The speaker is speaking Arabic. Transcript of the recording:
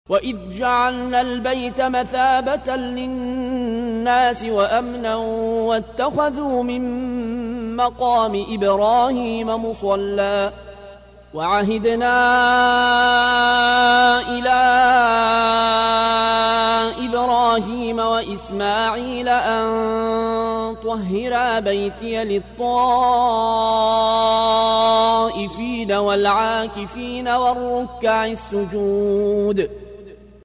وإذ جعلنا البيت مثابة للناس وأمنا واتخذوا من مقام إبراهيم مصلى وعهدنا إلى إبراهيم وإسماعيل أن طهرا بيتي للطائفين والعاكفين والركع السجود